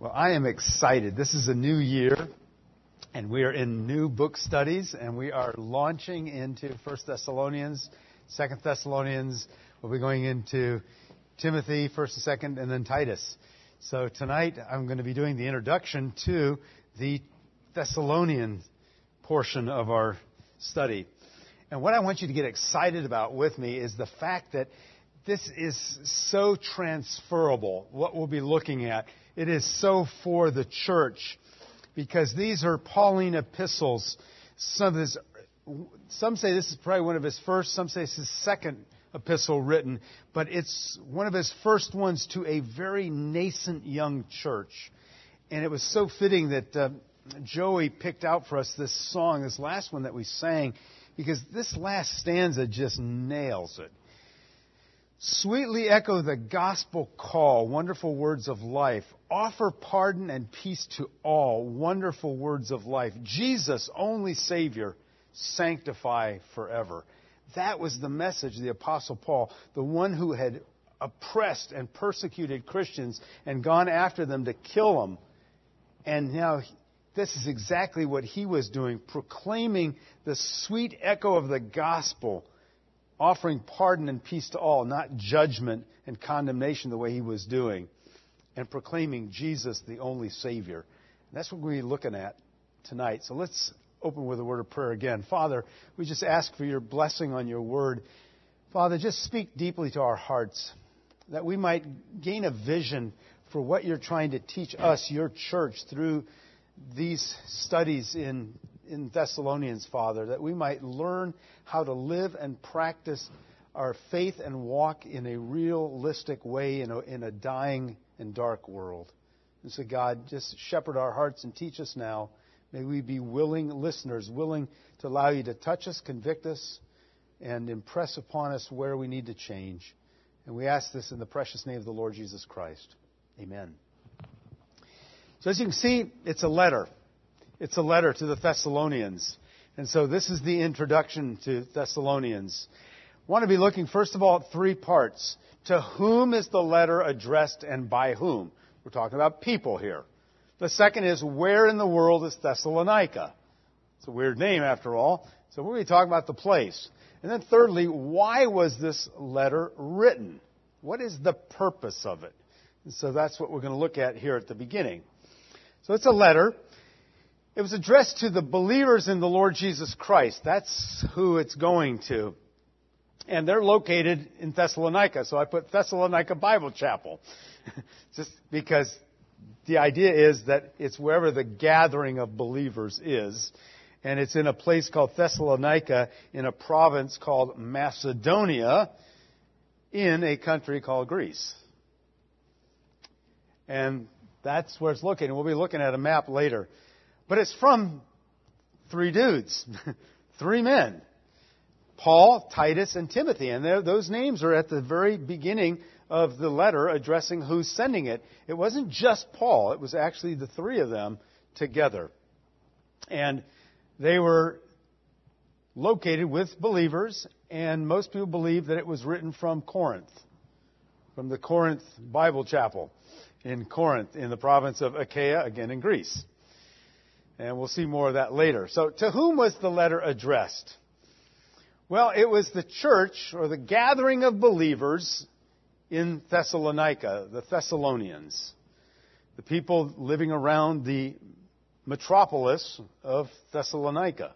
Well, I am excited. This is a new year, and we are in new book studies, and we are launching into 1 Thessalonians, 2 Thessalonians. We'll be going into Timothy, 1st and 2nd, and then Titus. So tonight I'm going to be doing the introduction to the Thessalonian portion of our study. And what I want you to get excited about with me is the fact that this is so transferable, what we'll be looking at. It is so for the church, because these are Pauline epistles. Some say this is probably one of his first, some say it's his second epistle written, but it's one of his first ones to a very nascent young church. And it was so fitting that Joey picked out for us this song, this last one that we sang, because this last stanza just nails it. Sweetly echo the gospel call, wonderful words of life. Offer pardon and peace to all, wonderful words of life. Jesus, only Savior, sanctify forever. That was the message of the Apostle Paul, the one who had oppressed and persecuted Christians and gone after them to kill them. And now this is exactly what he was doing, proclaiming the sweet echo of the gospel, offering pardon and peace to all, not judgment and condemnation the way he was doing, and proclaiming Jesus the only Savior. And that's what we're going to be looking at tonight. So let's open with a word of prayer again. Father, we just ask for your blessing on your word. Father, just speak deeply to our hearts, that we might gain a vision for what you're trying to teach us, your church, through these studies in Thessalonians, Father, that we might learn how to live and practice our faith and walk in a realistic way in a dying and dark world. And so, God, just shepherd our hearts and teach us now. May we be willing listeners, willing to allow you to touch us, convict us, and impress upon us where we need to change. And we ask this in the precious name of the Lord Jesus Christ. Amen. So as you can see, it's a letter. It's a letter to the Thessalonians. And so this is the introduction to Thessalonians. I want to be looking, first of all, at three parts. To whom is the letter addressed and by whom? We're talking about people here. The second is, where in the world is Thessalonica? It's a weird name after all. So we're going to be talking about the place. And then thirdly, why was this letter written? What is the purpose of it? And so that's what we're going to look at here at the beginning. So it's a letter. It was addressed to the believers in the Lord Jesus Christ. That's who it's going to. And they're located in Thessalonica. So I put Thessalonica Bible Chapel. Just because the idea is that it's wherever the gathering of believers is. And it's in a place called Thessalonica in a province called Macedonia in a country called Greece. And that's where it's located. We'll be looking at a map later. But it's from three dudes, three men, Paul, Titus, and Timothy. And those names are at the very beginning of the letter addressing who's sending it. It wasn't just Paul. It was actually the three of them together. And they were located with believers, and most people believe that it was written from Corinth, from the Corinth Bible Chapel in Corinth, in the province of Achaia, again in Greece. And we'll see more of that later. So to whom was the letter addressed? Well, it was the church, or the gathering of believers in Thessalonica, the Thessalonians, the people living around the metropolis of Thessalonica.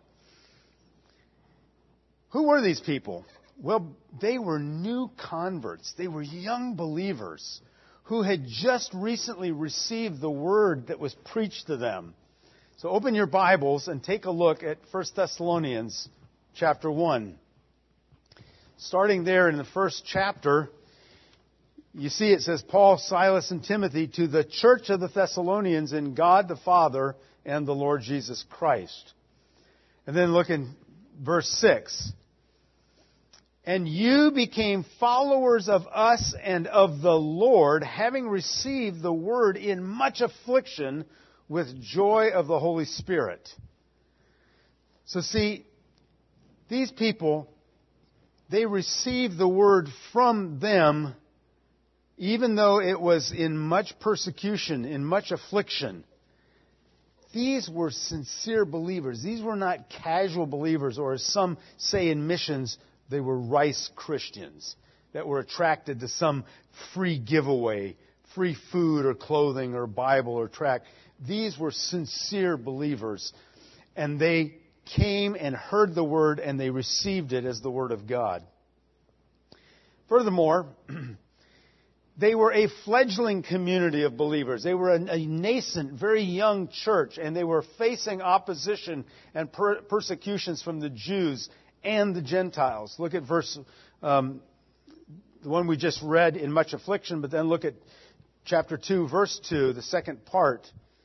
Who were these people? Well, they were new converts. They were young believers who had just recently received the word that was preached to them. So open your Bibles and take a look at 1 Thessalonians chapter 1. Starting there in the first chapter, you see it says, Paul, Silas, and Timothy to the church of the Thessalonians in God the Father and the Lord Jesus Christ. And then look in verse 6. And you became followers of us and of the Lord, having received the word in much affliction with joy of the Holy Spirit. So see, these people, they received the word from them even though it was in much persecution, in much affliction, these were sincere believers. These were not casual believers, or as some say in missions, they were rice Christians that were attracted to some free giveaway, free food or clothing or Bible or tract. These were sincere believers, and they came and heard the Word, and they received it as the Word of God. Furthermore, they were a fledgling community of believers. They were a nascent, very young church, and they were facing opposition and persecutions from the Jews and the Gentiles. Look at verse, the one we just read, in much affliction, but then look at chapter 2, verse 2, the second part.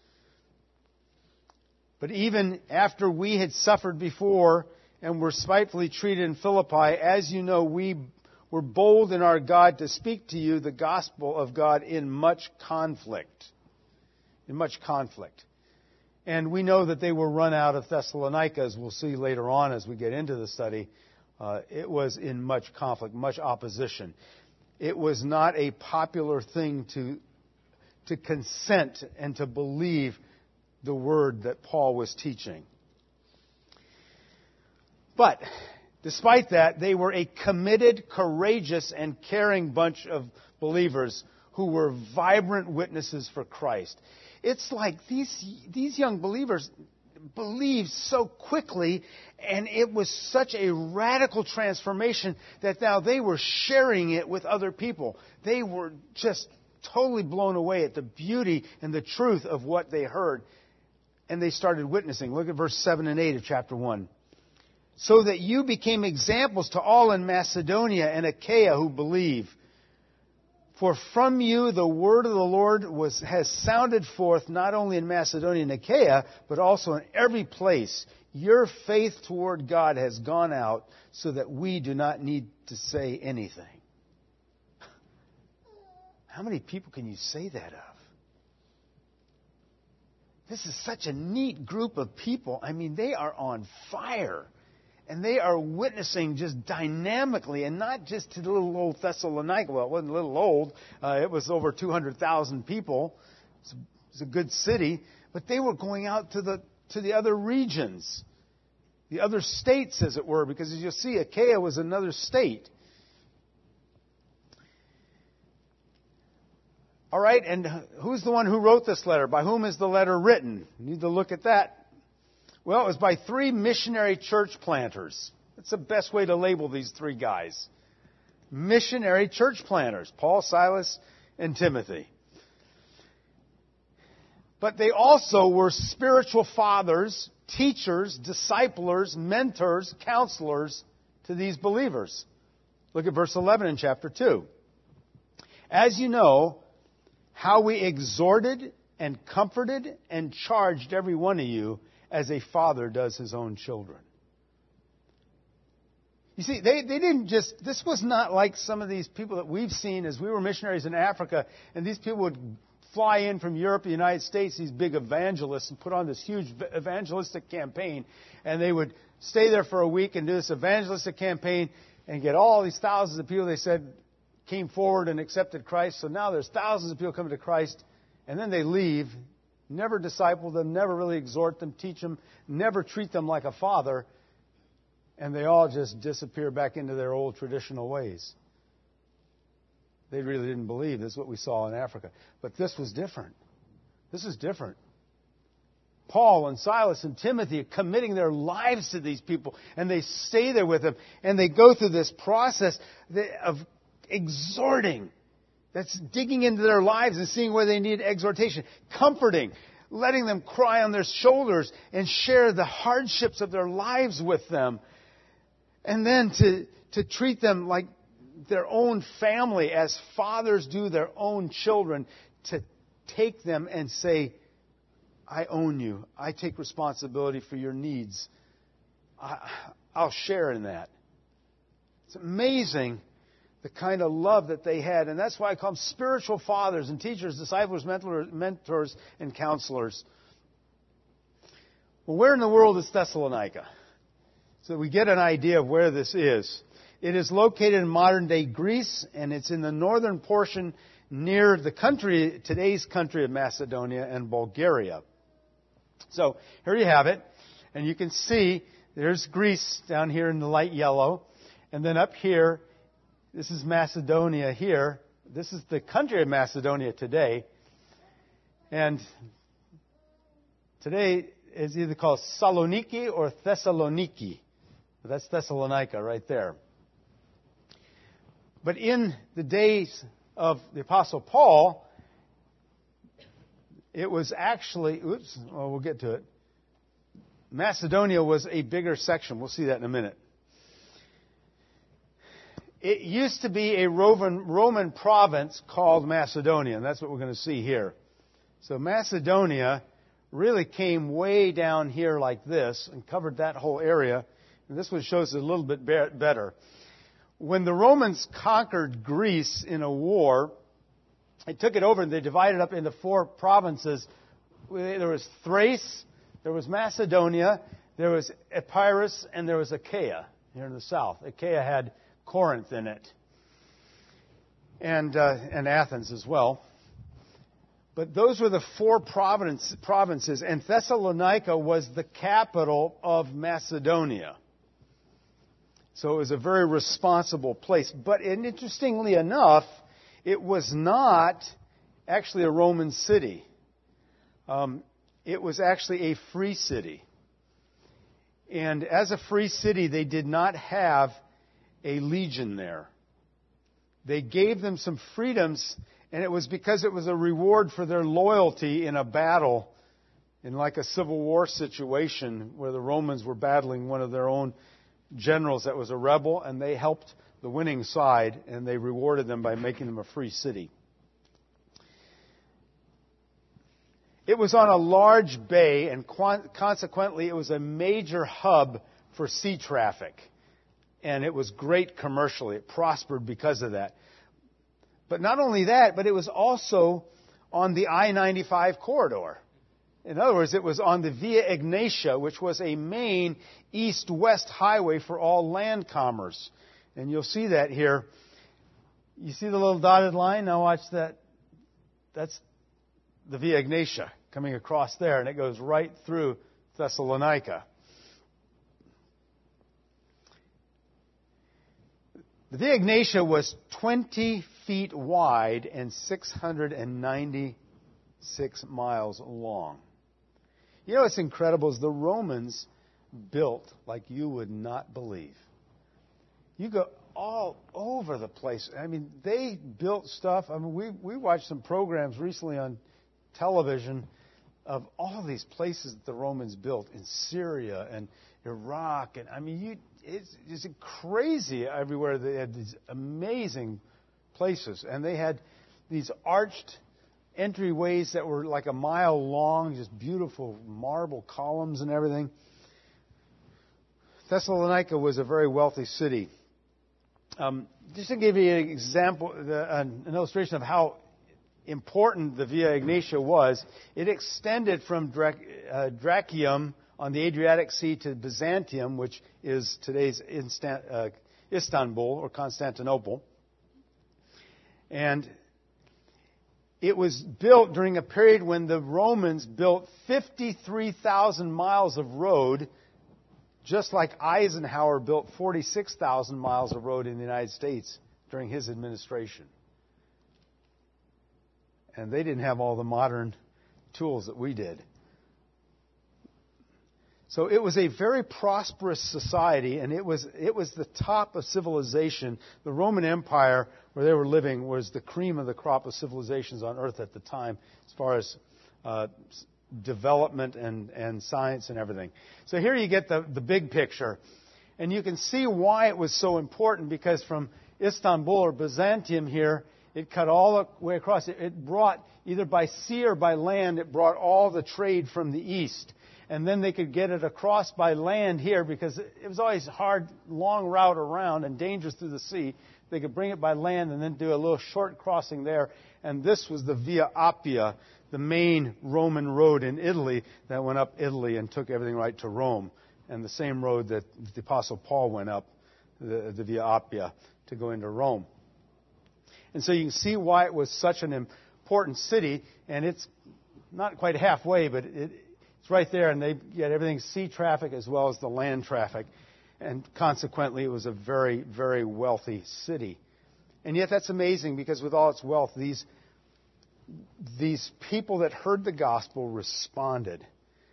But even after we had suffered before and were spitefully treated in Philippi, as you know, we were bold in our God to speak to you the gospel of God in much conflict. In much conflict. And we know that they were run out of Thessalonica, as we'll see later on as we get into the study. It was in much conflict, much opposition. It was not a popular thing to consent and to believe the word that Paul was teaching. But despite that, they were a committed, courageous, and caring bunch of believers who were vibrant witnesses for Christ. It's like these young believers believed so quickly, and it was such a radical transformation that now they were sharing it with other people. They were just totally blown away at the beauty and the truth of what they heard. And they started witnessing. Look at verse 7 and 8 of chapter 1. So that you became examples to all in Macedonia and Achaia who believe. For from you the word of the Lord has sounded forth not only in Macedonia and Achaia, but also in every place. Your faith toward God has gone out so that we do not need to say anything. How many people can you say that of? This is such a neat group of people. I mean, they are on fire. And they are witnessing just dynamically, and not just to the little old Thessalonica. Well, it wasn't a little old. It was over 200,000 people. It was a good city. But they were going out to the other regions, the other states, as it were, because as you'll see, Achaia was another state. All right, and who's the one who wrote this letter? By whom is the letter written? You need to look at that. Well, it was by 3 missionary church planters. That's the best way to label these 3 guys. Missionary church planters, Paul, Silas, and Timothy. But they also were spiritual fathers, teachers, disciplers, mentors, counselors to these believers. Look at verse 11 in chapter 2. As you know, how we exhorted and comforted and charged every one of you as a father does his own children. You see, they didn't just, this was not like some of these people that we've seen as we were missionaries in Africa, and these people would fly in from Europe, the United States, these big evangelists, and put on this huge evangelistic campaign, and they would stay there for a week and do this evangelistic campaign and get all these thousands of people, they said, came forward and accepted Christ. So now there's thousands of people coming to Christ, and then they leave, never disciple them, never really exhort them, teach them, never treat them like a father, and they all just disappear back into their old traditional ways. They really didn't believe. This is what we saw in Africa. But this was different. This is different. Paul and Silas and Timothy are committing their lives to these people, and they stay there with them, and they go through this process of exhorting. That's digging into their lives and seeing where they need exhortation. Comforting, letting them cry on their shoulders and share the hardships of their lives with them. And then to treat them like their own family, as fathers do their own children, to take them and say, I own you. I take responsibility for your needs. I'll share in that. It's amazing the kind of love that they had. And that's why I call them spiritual fathers and teachers, disciples, mentors, and counselors. Well, where in the world is Thessalonica? So we get an idea of where this is. It is located in modern-day Greece, and it's in the northern portion near today's country of Macedonia and Bulgaria. So here you have it, and you can see there's Greece down here in the light yellow, and then up here, this is Macedonia here. This is the country of Macedonia today, and today is either called Saloniki or Thessaloniki. That's Thessalonica right there. But in the days of the Apostle Paul, it was actually, we'll get to it. Macedonia was a bigger section. We'll see that in a minute. It used to be a Roman province called Macedonia, and that's what we're going to see here. So Macedonia really came way down here like this and covered that whole area. And this one shows it a little bit better. When the Romans conquered Greece in a war, they took it over and they divided up into 4 provinces. There was Thrace, there was Macedonia, there was Epirus, and there was Achaia here in the south. Achaia had Corinth in it, and Athens as well. But those were the 4 provinces, and Thessalonica was the capital of Macedonia. So it was a very responsible place. But interestingly enough, it was not actually a Roman city. It was actually a free city. And as a free city, they did not have a legion there. They gave them some freedoms, and it was because it was a reward for their loyalty in a battle, in like a civil war situation where the Romans were battling one of their own generals that was a rebel, and they helped the winning side, and they rewarded them by making them a free city. It was on a large bay, and consequently it was a major hub for sea traffic. And it was great commercially. It prospered because of that. But not only that, but it was also on the I-95 corridor. In other words, it was on the Via Egnatia, which was a main east-west highway for all land commerce. And you'll see that here. You see the little dotted line? Now watch that. That's the Via Egnatia coming across there, and it goes right through Thessalonica. The Via Egnatia was 20 feet wide and 696 miles long. You know what's incredible is the Romans built like you would not believe. You go all over the place. I mean, they built stuff. I mean, we watched some programs recently on television of all these places that the Romans built in Syria and Iraq. And I mean, it's crazy everywhere. They had these amazing places. And they had these arched entryways that were like a mile long, just beautiful marble columns and everything. Thessalonica was a very wealthy city. Just to give you an example, an illustration of how important the Via Egnatia was, it extended from Dyrrhachium on the Adriatic Sea to Byzantium, which is today's Istanbul or Constantinople. And it was built during a period when the Romans built 53,000 miles of road, just like Eisenhower built 46,000 miles of road in the United States during his administration. And they didn't have all the modern tools that we did. So it was a very prosperous society, and it was the top of civilization. The Roman Empire, where they were living, was the cream of the crop of civilizations on earth at the time, as far as development and science and everything. So here you get the big picture. And you can see why it was so important, because from Istanbul or Byzantium here, it cut all the way across. It brought, either by sea or by land, it brought all the trade from the east. And then they could get it across by land here, because it was always hard, long route around and dangerous through the sea. They could bring it by land and then do a little short crossing there. And this was the Via Appia, the main Roman road in Italy that went up Italy and took everything right to Rome. And the same road that the Apostle Paul went up, the Via Appia, to go into Rome. And so you can see why it was such an important city, and it's not quite halfway, but it's right there, and they get everything, sea traffic as well as the land traffic, and consequently it was a very, very wealthy city. And yet that's amazing, because with all its wealth, these people that heard the gospel responded.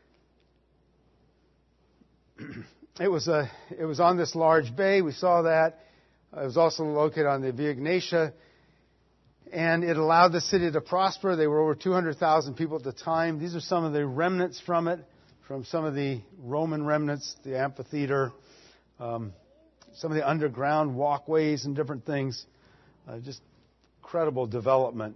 It was on this large bay. We saw that. It was also located on the Via Egnatia, and it allowed the city to prosper. There were over 200,000 people at the time. These are some of the remnants from it, from some of the Roman remnants, the amphitheater, some of the underground walkways and different things. Just incredible development.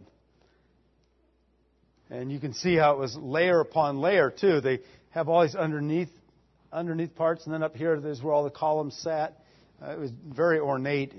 And you can see how it was layer upon layer, too. They have all these underneath parts, and then up here, there's where all the columns sat. It was very ornate.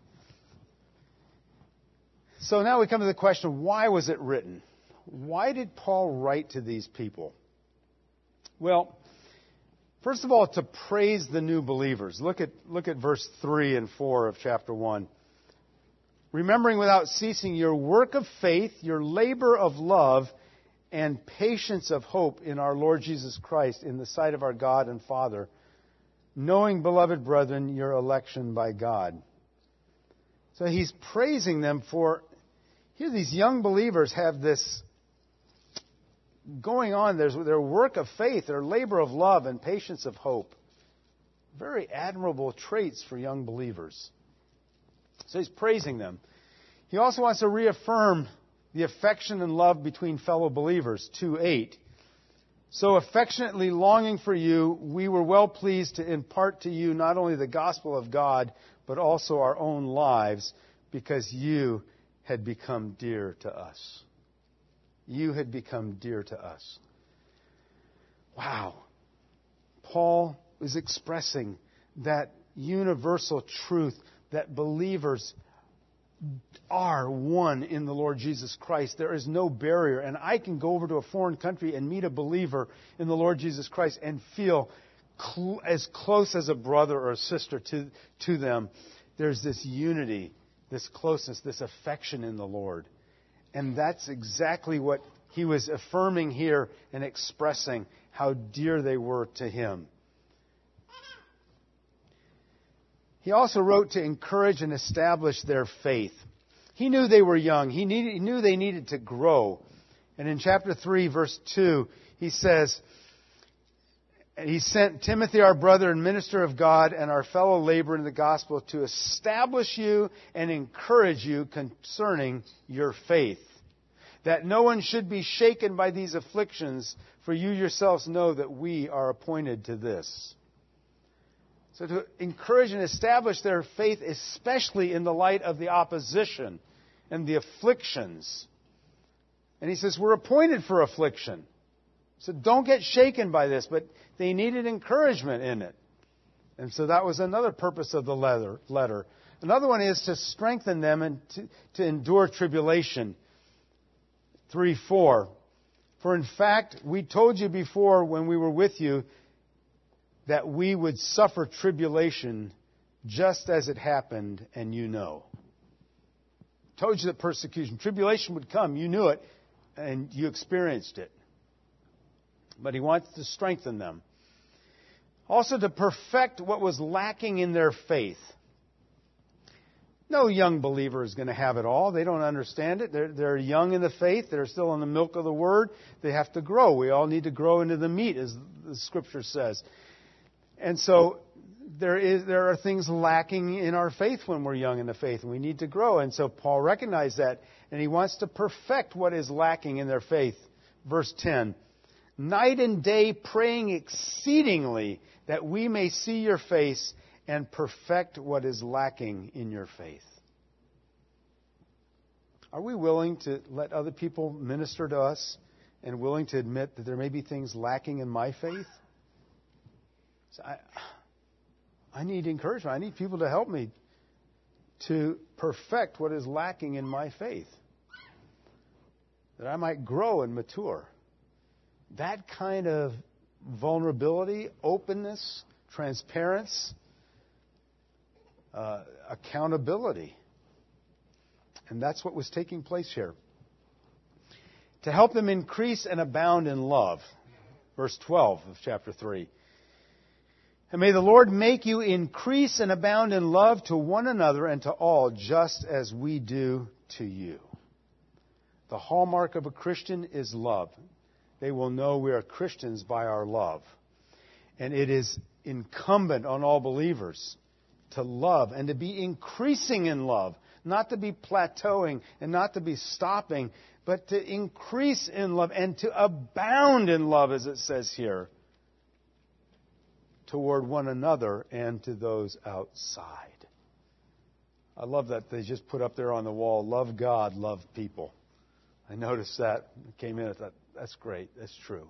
So now we come to the question, why was it written? Why did Paul write to these people? Well, first of all, to praise the new believers. Look at verse 3 and 4 of chapter 1. Remembering without ceasing your work of faith, your labor of love, and patience of hope in our Lord Jesus Christ in the sight of our God and Father, knowing, beloved brethren, your election by God. So he's praising them for, here these young believers have this going on. There's their work of faith, their labor of love, and patience of hope. Very admirable traits for young believers. So he's praising them. He also wants to reaffirm the affection and love between fellow believers, 2:8. So affectionately longing for you, we were well pleased to impart to you not only the gospel of God, but also our own lives, because you had become dear to us. You had become dear to us. Wow. Paul is expressing that universal truth that believers are one in the Lord Jesus Christ. There is no barrier. And I can go over to a foreign country and meet a believer in the Lord Jesus Christ and feel as close as a brother or a sister to them. There's this unity, this closeness, this affection in the Lord. And that's exactly what he was affirming here and expressing, how dear they were to him. He also wrote to encourage and establish their faith. He knew they were young. He knew they needed to grow. And in chapter 3, verse 2, he says, he sent Timothy, our brother and minister of God, and our fellow laborer in the gospel, to establish you and encourage you concerning your faith, that no one should be shaken by these afflictions, for you yourselves know that we are appointed to this. So to encourage and establish their faith, especially in the light of the opposition and the afflictions. And he says, we're appointed for affliction. So don't get shaken by this, but they needed encouragement in it. And so that was another purpose of the letter. Another one is to strengthen them and to endure tribulation. 3:4. For in fact, we told you before when we were with you that we would suffer tribulation just as it happened, and you know. Told you that persecution, tribulation would come. You knew it, and you experienced it. But he wants to strengthen them. Also to perfect what was lacking in their faith. No young believer is going to have it all. They don't understand it. They're young in the faith. They're still in the milk of the Word. They have to grow. We all need to grow into the meat, as the Scripture says. And so there are things lacking in our faith when we're young in the faith, and we need to grow. And so Paul recognized that, and he wants to perfect what is lacking in their faith. Verse 10, night and day praying exceedingly that we may see your face and perfect what is lacking in your faith. Are we willing to let other people minister to us and willing to admit that there may be things lacking in my faith? So I need encouragement. I need people to help me to perfect what is lacking in my faith, that I might grow and mature. That kind of vulnerability, openness, transparency, accountability. And that's what was taking place here. To help them increase and abound in love. Verse 12 of chapter 3. And may the Lord make you increase and abound in love to one another and to all, just as we do to you. The hallmark of a Christian is love. They will know we are Christians by our love. And it is incumbent on all believers to love and to be increasing in love, not to be plateauing and not to be stopping, but to increase in love and to abound in love, as it says here, toward one another and to those outside. I love that they just put up there on the wall, love God, love people. I noticed that. I came in and thought, that's great. That's true.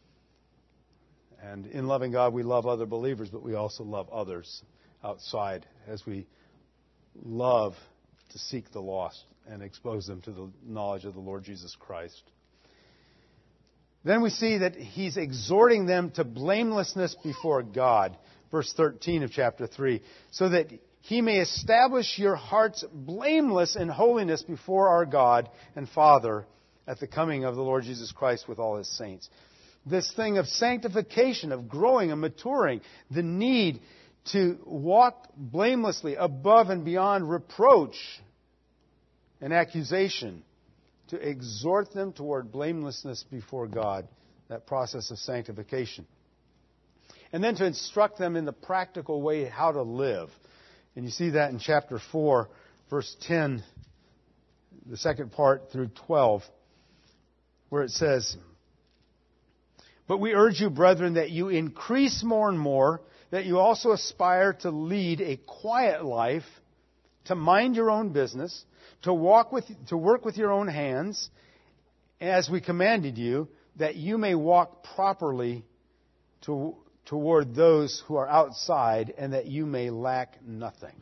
And in loving God, we love other believers, but we also love others outside as we love to seek the lost and expose them to the knowledge of the Lord Jesus Christ. Then we see that he's exhorting them to blamelessness before God. Verse 13 of chapter 3. So that he may establish your hearts blameless in holiness before our God and Father at the coming of the Lord Jesus Christ with all his saints. This thing of sanctification, of growing and maturing, the need to walk blamelessly above and beyond reproach and accusation, to exhort them toward blamelessness before God, that process of sanctification. And then to instruct them in the practical way how to live. And you see that in chapter 4, verse 10, the second part through 12, where it says, But we urge you, brethren, that you increase more and more, that you also aspire to lead a quiet life, to mind your own business, to work with your own hands, as we commanded you, that you may walk properly toward those who are outside, and that you may lack nothing.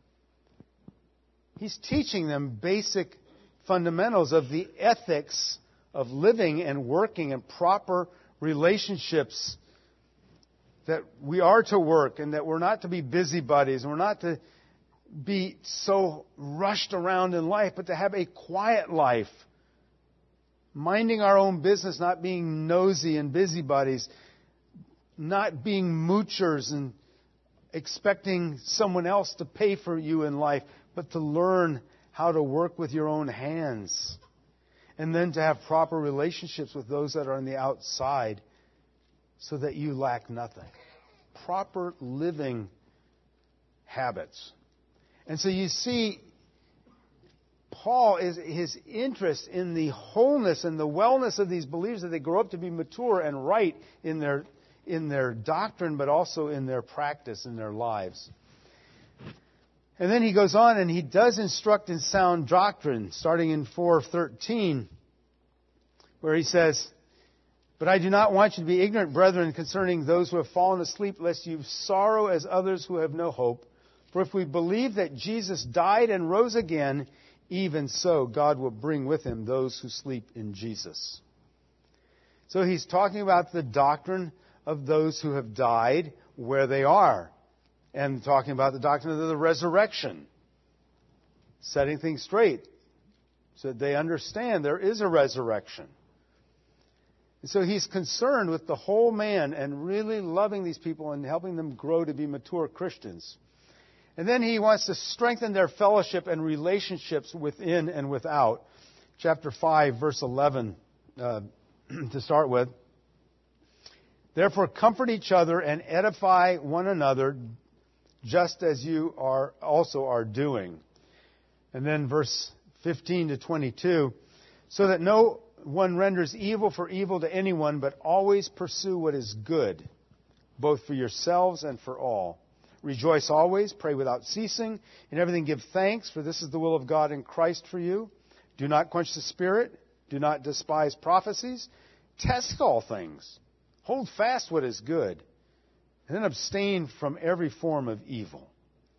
He's teaching them basic fundamentals of the ethics of living and working in proper relationships, that we are to work and that we're not to be busybodies and we're not to be so rushed around in life, but to have a quiet life, minding our own business, not being nosy and busybodies, not being moochers and expecting someone else to pay for you in life, but to learn how to work with your own hands. And then to have proper relationships with those that are on the outside so that you lack nothing. Proper living habits. And so you see, his interest in the wholeness and the wellness of these believers, that they grow up to be mature and right in their doctrine, but also in their practice, in their lives. And then he goes on and he does instruct in sound doctrine, starting in 4:13, where he says, But I do not want you to be ignorant, brethren, concerning those who have fallen asleep, lest you sorrow as others who have no hope. For if we believe that Jesus died and rose again, even so God will bring with him those who sleep in Jesus. So he's talking about the doctrine of those who have died where they are, and talking about the doctrine of the resurrection, setting things straight so that they understand there is a resurrection. And so he's concerned with the whole man and really loving these people and helping them grow to be mature Christians. And then he wants to strengthen their fellowship and relationships within and without. Chapter 5, verse 11, to start with. Therefore, comfort each other and edify one another, just as you also are doing. And then verse 15 to 22, so that no one renders evil for evil to anyone, but always pursue what is good, both for yourselves and for all. Rejoice always, pray without ceasing, in everything give thanks, for this is the will of God in Christ for you. Do not quench the Spirit, do not despise prophecies, test all things, hold fast what is good, and then abstain from every form of evil.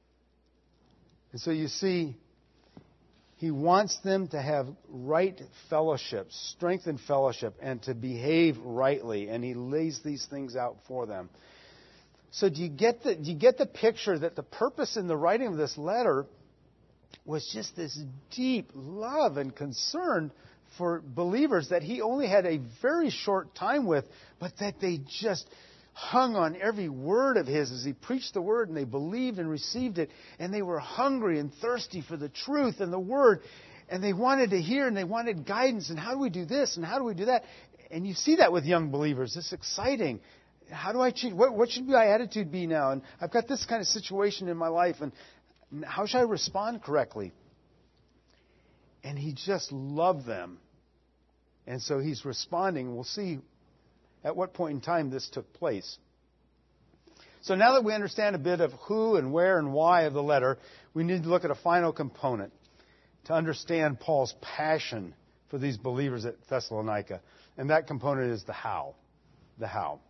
And so you see, he wants them to have right fellowship, strengthened fellowship, and to behave rightly, and he lays these things out for them. So do you get the picture that the purpose in the writing of this letter was just this deep love and concern for believers that he only had a very short time with, but that they just hung on every word of his as he preached the word, and they believed and received it, and they were hungry and thirsty for the truth and the word, and they wanted to hear, and they wanted guidance, and how do we do this, and how do we do that? And you see that with young believers. It's exciting. How do I change? What should my attitude be now? And I've got this kind of situation in my life, and how should I respond correctly? And he just loved them. And so he's responding. We'll see at what point in time this took place. So now that we understand a bit of who and where and why of the letter, we need to look at a final component to understand Paul's passion for these believers at Thessalonica. And that component is the how. The how.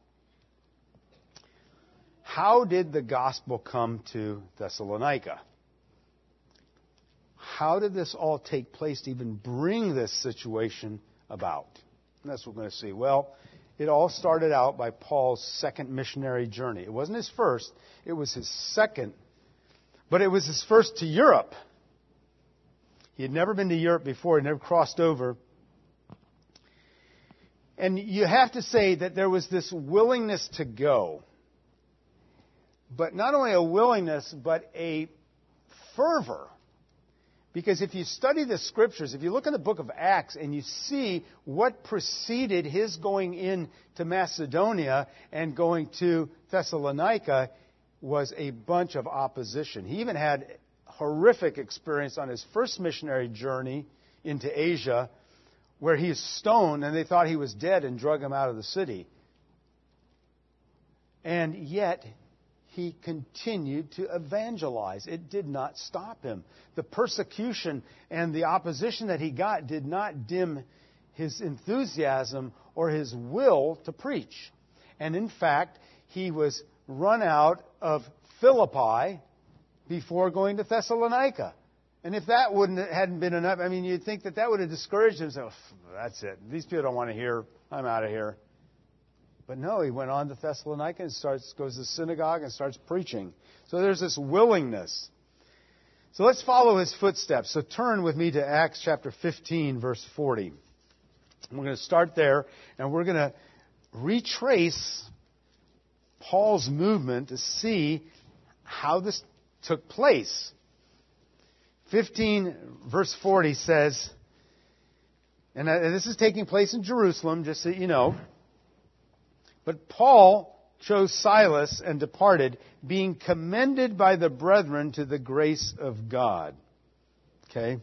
How did the gospel come to Thessalonica? How did this all take place to even bring this situation about? And that's what we're going to see. Well, it all started out by Paul's second missionary journey. It wasn't his first, it was his second, but it was his first to Europe. He had never been to Europe before, he never crossed over. And you have to say that there was this willingness to go. But not only a willingness, but a fervor. Because if you study the Scriptures, if you look in the book of Acts and you see what preceded his going into Macedonia and going to Thessalonica, was a bunch of opposition. He even had horrific experience on his first missionary journey into Asia, where he is stoned and they thought he was dead and drug him out of the city. And yet he continued to evangelize. It did not stop him. The persecution and the opposition that he got did not dim his enthusiasm or his will to preach. And in fact, he was run out of Philippi before going to Thessalonica. And if that hadn't been enough, I mean, you'd think that would have discouraged him. So, that's it. These people don't want to hear. I'm out of here. But no, he went on to Thessalonica and goes to the synagogue and starts preaching. So there's this willingness. So let's follow his footsteps. So turn with me to Acts chapter 15, verse 40. We're going to start there, and we're going to retrace Paul's movement to see how this took place. 15, verse 40 says, and this is taking place in Jerusalem, just so you know. But Paul chose Silas and departed, being commended by the brethren to the grace of God. Okay?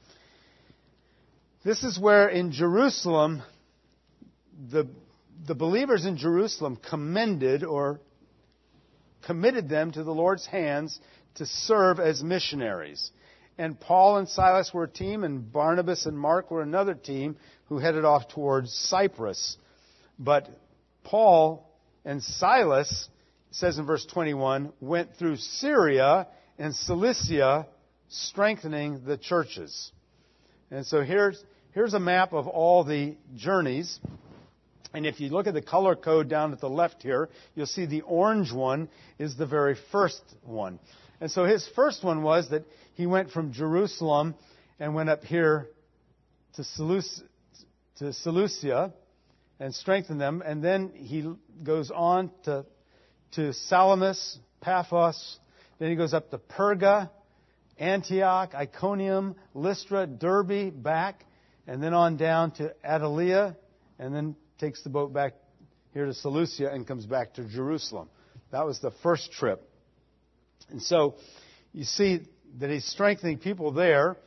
This is where in Jerusalem, the believers in Jerusalem commended or committed them to the Lord's hands to serve as missionaries. And Paul and Silas were a team, and Barnabas and Mark were another team who headed off towards Cyprus. But Paul and Silas, it says in verse 21, went through Syria and Cilicia, strengthening the churches. And so here's a map of all the journeys. And if you look at the color code down at the left here, you'll see the orange one is the very first one. And so his first one was that he went from Jerusalem and went up here to Seleucia and strengthened them. And then he goes on to Salamis, Paphos. Then he goes up to Perga, Antioch, Iconium, Lystra, Derbe, back. And then on down to Attalia. And then takes the boat back here to Seleucia and comes back to Jerusalem. That was the first trip. And so you see that he's strengthening people there.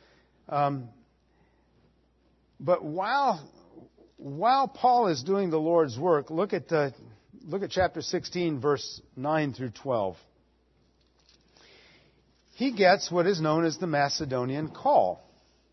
But while Paul is doing the Lord's work, look at chapter 16, verse 9 through 12. He gets what is known as the Macedonian call.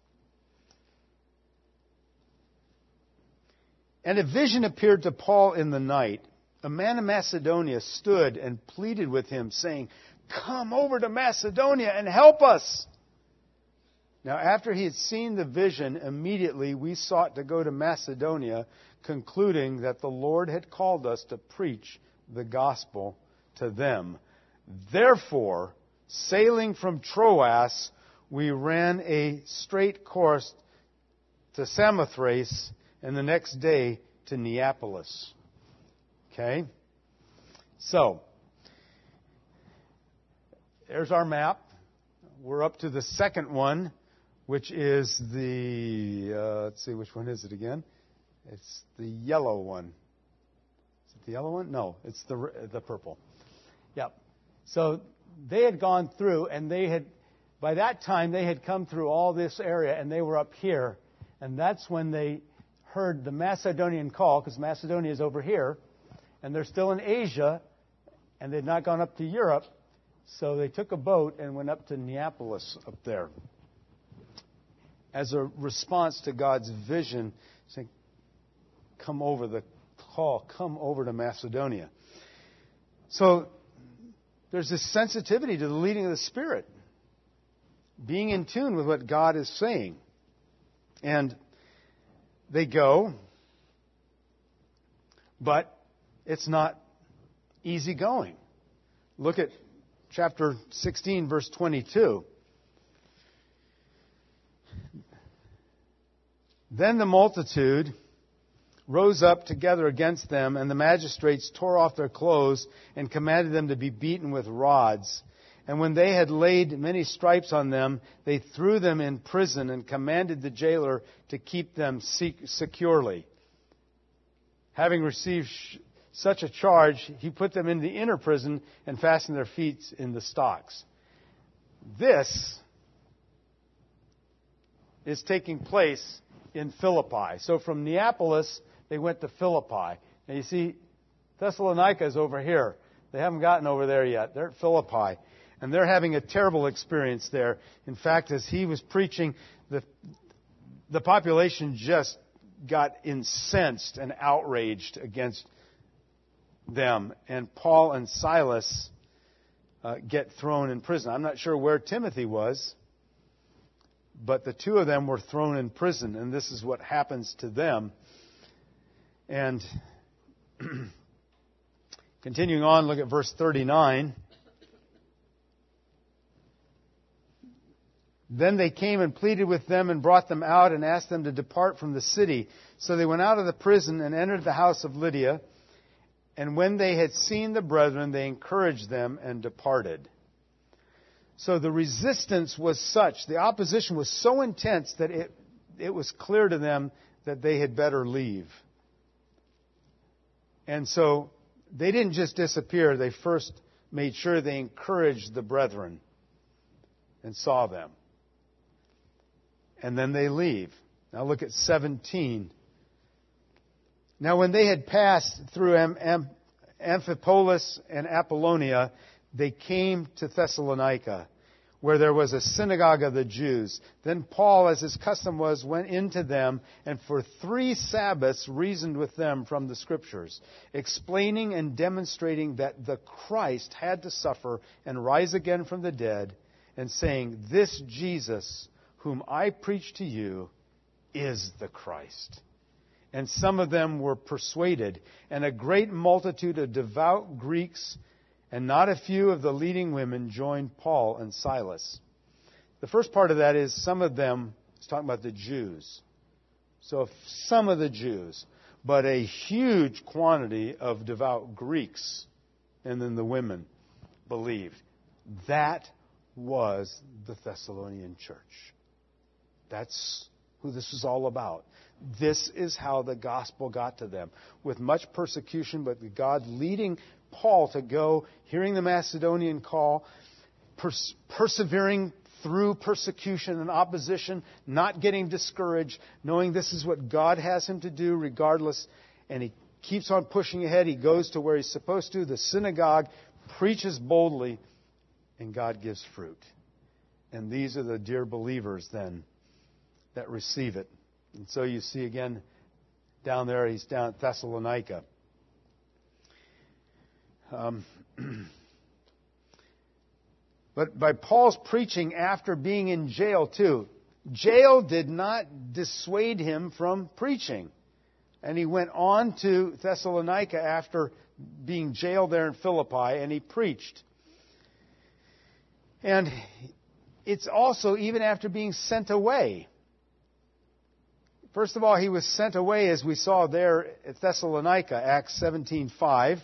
And a vision appeared to Paul in the night. A man of Macedonia stood and pleaded with him, saying, "Come over to Macedonia and help us." Now, after he had seen the vision, immediately we sought to go to Macedonia, concluding that the Lord had called us to preach the gospel to them. Therefore, sailing from Troas, we ran a straight course to Samothrace, and the next day to Neapolis. Okay? So, there's our map. We're up to the second one, which is let's see, which one is it again? It's the yellow one. Is it the yellow one? No, it's the purple. Yep. So they had gone through, and by that time, they had come through all this area, and they were up here. And that's when they heard the Macedonian call, because Macedonia is over here, and they're still in Asia, and they'd not gone up to Europe. So they took a boat and went up to Neapolis up there as a response to God's vision, saying, come over to Macedonia. So there's this sensitivity to the leading of the Spirit, being in tune with what God is saying. And they go, but it's not easy going. Look at chapter 16, verse 22. Then the multitude rose up together against them, and the magistrates tore off their clothes and commanded them to be beaten with rods. And when they had laid many stripes on them, they threw them in prison and commanded the jailer to keep them securely. Having received such a charge, he put them in the inner prison and fastened their feet in the stocks. This is taking place in Philippi. So from Neapolis, they went to Philippi. Now you see, Thessalonica is over here. They haven't gotten over there yet. They're at Philippi. And they're having a terrible experience there. In fact, as he was preaching, the population just got incensed and outraged against them. And Paul and Silas get thrown in prison. I'm not sure where Timothy was, but the two of them were thrown in prison. And this is what happens to them. And continuing on, look at verse 39. Then they came and pleaded with them and brought them out and asked them to depart from the city. So they went out of the prison and entered the house of Lydia. And when they had seen the brethren, they encouraged them and departed. So the resistance was such, the opposition was so intense that it was clear to them that they had better leave. And so they didn't just disappear. They first made sure they encouraged the brethren and saw them. And then they leave. Now look at 17. Now when they had passed through Amphipolis and Apollonia, they came to Thessalonica, where there was a synagogue of the Jews. Then Paul, as his custom was, went into them, and for 3 Sabbaths reasoned with them from the Scriptures, explaining and demonstrating that the Christ had to suffer and rise again from the dead, and saying, "This Jesus, whom I preach to you, is the Christ." And some of them were persuaded, and a great multitude of devout Greeks and not a few of the leading women joined Paul and Silas. The first part of that is some of them, it's talking about the Jews. So some of the Jews, but a huge quantity of devout Greeks, and then the women believed. That was the Thessalonian church. That's who this is all about. This is how the gospel got to them. With much persecution, but God leading Paul to go, hearing the Macedonian call, persevering through persecution and opposition, not getting discouraged, knowing this is what God has him to do regardless. And he keeps on pushing ahead. He goes to where he's supposed to, the synagogue, preaches boldly, and God gives fruit. And these are the dear believers then that receive it. And so you see again down there, he's down at Thessalonica. But by Paul's preaching after being in jail too, jail did not dissuade him from preaching. And he went on to Thessalonica after being jailed there in Philippi, and he preached. And it's also even after being sent away. First of all, he was sent away, as we saw there at Thessalonica, Acts 17:5.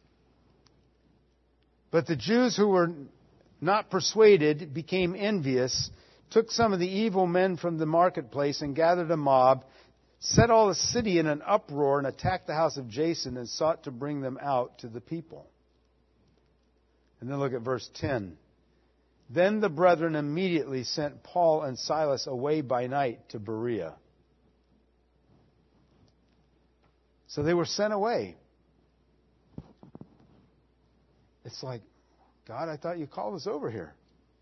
But the Jews who were not persuaded became envious, took some of the evil men from the marketplace and gathered a mob, set all the city in an uproar, and attacked the house of Jason and sought to bring them out to the people. And then look at verse 10. Then the brethren immediately sent Paul and Silas away by night to Berea. So they were sent away. It's like, God, I thought you called us over here.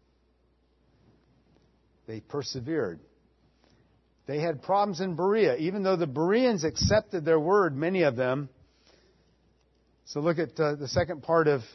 They persevered. They had problems in Berea, even though the Bereans accepted their word, many of them. So look at the second part of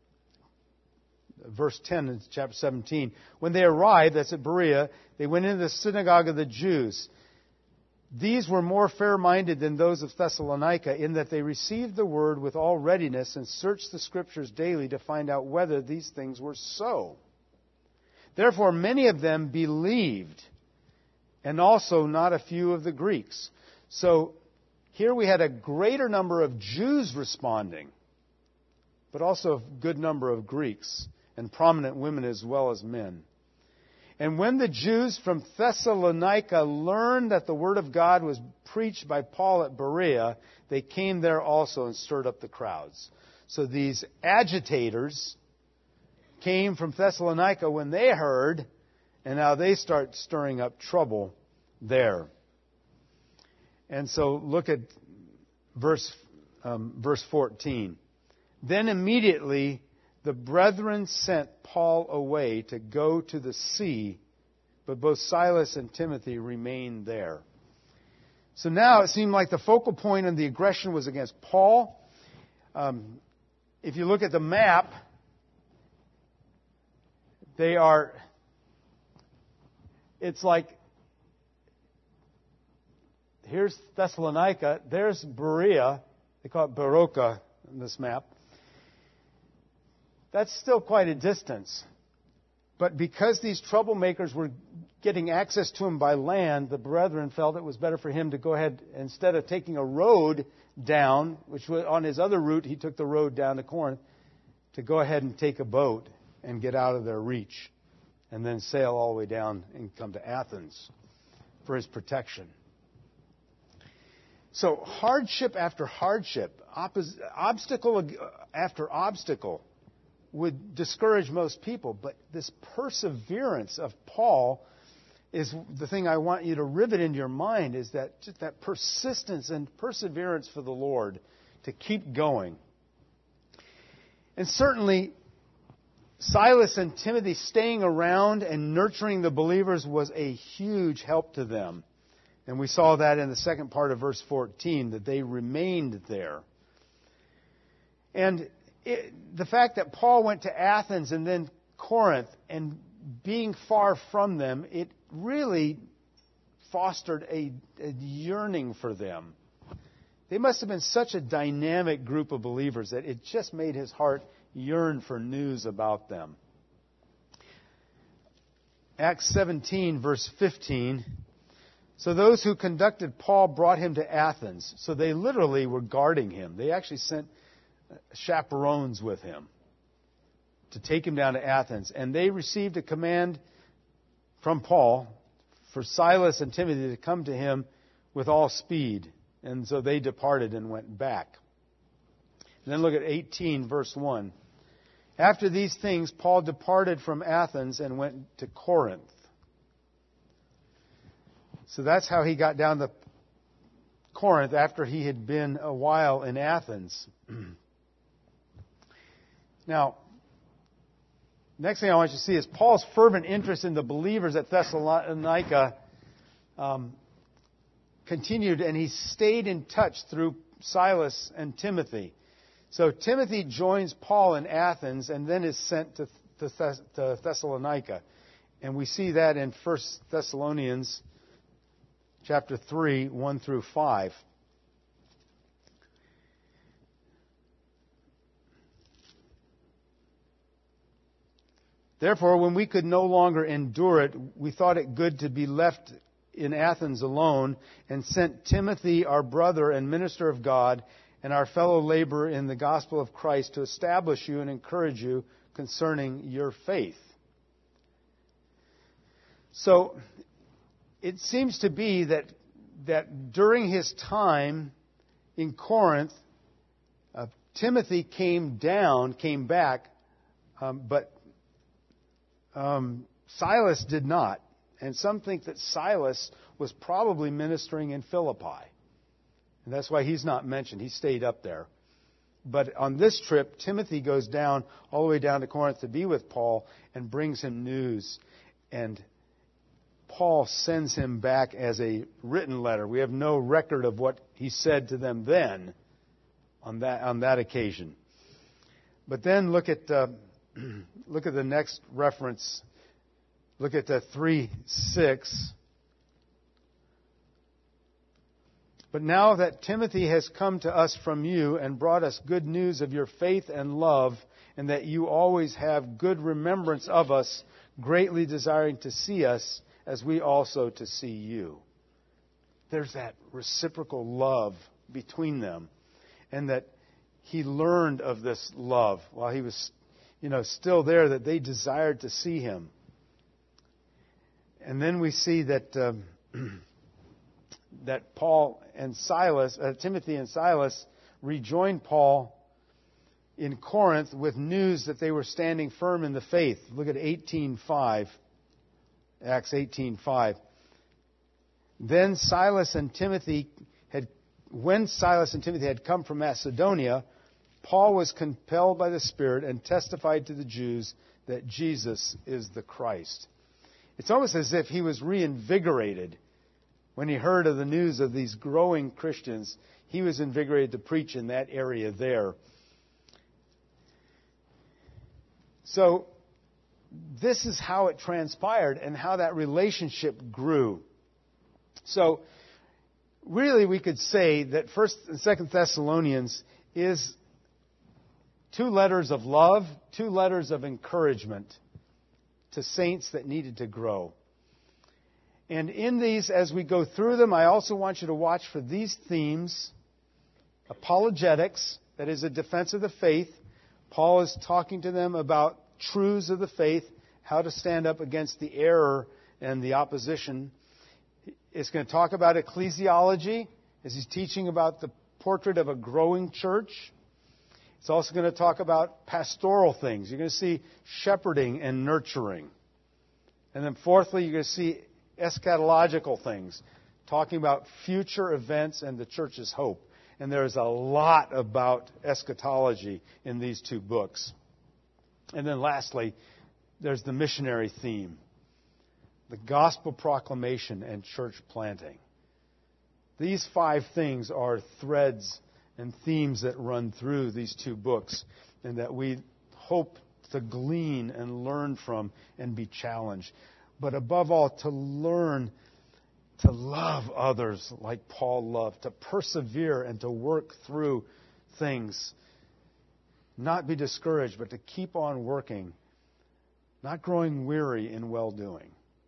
verse 10 in chapter 17. When they arrived, that's at Berea, they went into the synagogue of the Jews. These were more fair-minded than those of Thessalonica in that they received the word with all readiness and searched the Scriptures daily to find out whether these things were so. Therefore, many of them believed, and also not a few of the Greeks. So here we had a greater number of Jews responding, but also a good number of Greeks, and prominent women as well as men. And when the Jews from Thessalonica learned that the word of God was preached by Paul at Berea, they came there also and stirred up the crowds. So these agitators came from Thessalonica when they heard, and now they start stirring up trouble there. And so look at verse 14. Then immediately the brethren sent Paul away to go to the sea, but both Silas and Timothy remained there. So now it seemed like the focal point of the aggression was against Paul. If you look at the map, it's like, here's Thessalonica, there's Berea, they call it Beroka in this map. That's still quite a distance. But because these troublemakers were getting access to him by land, the brethren felt it was better for him to go ahead, instead of taking a road down, which was on his other route, he took the road down to Corinth, to go ahead and take a boat and get out of their reach, and then sail all the way down and come to Athens for his protection. So hardship after hardship, obstacle after obstacle, would discourage most people. But this perseverance of Paul is the thing I want you to rivet into your mind, is that just that persistence and perseverance for the Lord to keep going. And certainly, Silas and Timothy staying around and nurturing the believers was a huge help to them. And we saw that in the second part of verse 14, that they remained there. And the fact that Paul went to Athens and then Corinth, and being far from them, it really fostered a yearning for them. They must have been such a dynamic group of believers that it just made his heart yearn for news about them. Acts 17, verse 15. So those who conducted Paul brought him to Athens. So they literally were guarding him. They actually sent chaperones with him to take him down to Athens. And they received a command from Paul for Silas and Timothy to come to him with all speed. And so they departed and went back. And then look at 18, verse 1. After these things, Paul departed from Athens and went to Corinth. So that's how he got down to Corinth after he had been a while in Athens. Now, next thing I want you to see is Paul's fervent interest in the believers at Thessalonica continued, and he stayed in touch through Silas and Timothy. So Timothy joins Paul in Athens and then is sent to Thessalonica. And we see that in 1 Thessalonians chapter 3, 1 through 5. Therefore, when we could no longer endure it, we thought it good to be left in Athens alone, and sent Timothy, our brother and minister of God, and our fellow laborer in the gospel of Christ, to establish you and encourage you concerning your faith. So, it seems to be that during his time in Corinth, Timothy came back, but Silas did not. And some think that Silas was probably ministering in Philippi. And that's why he's not mentioned. He stayed up there. But on this trip, Timothy goes down, all the way down to Corinth to be with Paul and brings him news. And Paul sends him back as a written letter. We have no record of what he said to them then on that occasion. But then look at the next reference. Look at 3:6. But now that Timothy has come to us from you and brought us good news of your faith and love, and that you always have good remembrance of us, greatly desiring to see us, as we also to see you. There's that reciprocal love between them, and that he learned of this love while he was, still there, that they desired to see him. And then we see that that Paul and Silas, Timothy and Silas, rejoined Paul in Corinth with news that they were standing firm in the faith. Look at 18:5, Acts 18:5. When Silas and Timothy had come from Macedonia, Paul was compelled by the Spirit and testified to the Jews that Jesus is the Christ. It's almost as if he was reinvigorated when he heard of the news of these growing Christians. He was invigorated to preach in that area there. So, this is how it transpired and how that relationship grew. So, really we could say that 1st and 2nd Thessalonians is 2 letters of love, 2 letters of encouragement to saints that needed to grow. And in these, as we go through them, I also want you to watch for these themes. Apologetics, that is a defense of the faith. Paul is talking to them about truths of the faith, how to stand up against the error and the opposition. It's going to talk about ecclesiology, as he's teaching about the portrait of a growing church. It's also going to talk about pastoral things. You're going to see shepherding and nurturing. And then fourthly, you're going to see eschatological things, talking about future events and the church's hope. And there's a lot about eschatology in these 2 books. And then lastly, there's the missionary theme, the gospel proclamation and church planting. These 5 things are threads and themes that run through these 2 books, and that we hope to glean and learn from and be challenged. But above all, to learn to love others like Paul loved, to persevere and to work through things. Not be discouraged, but to keep on working, not growing weary in well-doing.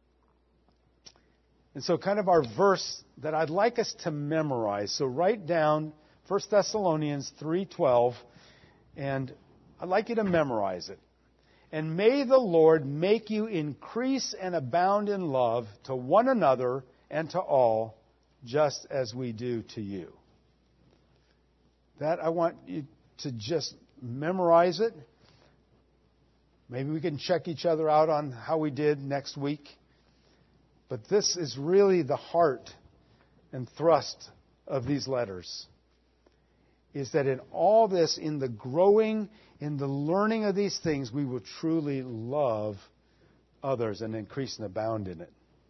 And so kind of our verse that I'd like us to memorize. So write down 1 Thessalonians 3:12, and I'd like you to memorize it. And may the Lord make you increase and abound in love to one another and to all, just as we do to you. That I want you to just memorize it. Maybe we can check each other out on how we did next week. But this is really the heart and thrust of these letters. Is that in all this, in the growing, in the learning of these things, we will truly love others and increase and abound in it.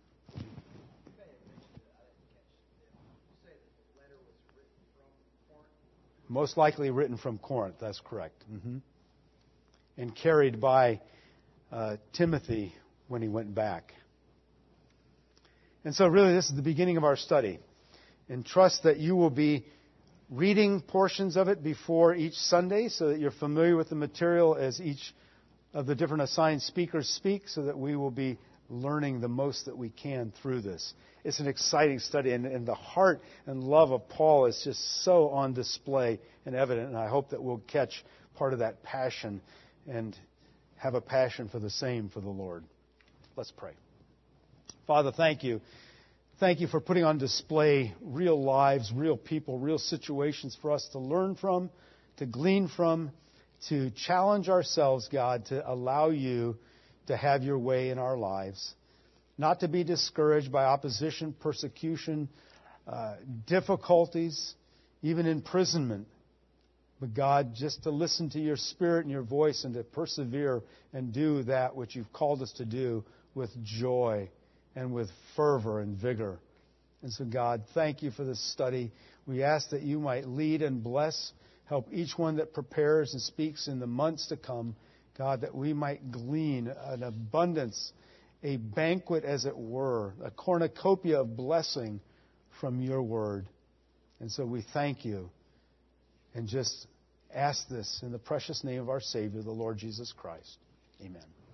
Most likely written from Corinth, that's correct. And carried by Timothy when he went back. And so really this is the beginning of our study. And trust that you will be reading portions of it before each Sunday so that you're familiar with the material as each of the different assigned speakers speak so that we will be learning the most that we can through this. It's an exciting study, and the heart and love of Paul is just so on display and evident, and I hope that we'll catch part of that passion and have a passion for the same for the Lord. Let's pray. Father, thank you. Thank you for putting on display real lives, real people, real situations for us to learn from, to glean from, to challenge ourselves, God, to allow you to have your way in our lives. Not to be discouraged by opposition, persecution, difficulties, even imprisonment. But God, just to listen to your Spirit and your voice and to persevere and do that which you've called us to do with joy and with fervor and vigor. And so, God, thank you for this study. We ask that you might lead and bless, help each one that prepares and speaks in the months to come. God, that we might glean an abundance, a banquet, as it were, a cornucopia of blessing from your word. And so we thank you and just ask this in the precious name of our Savior, the Lord Jesus Christ. Amen.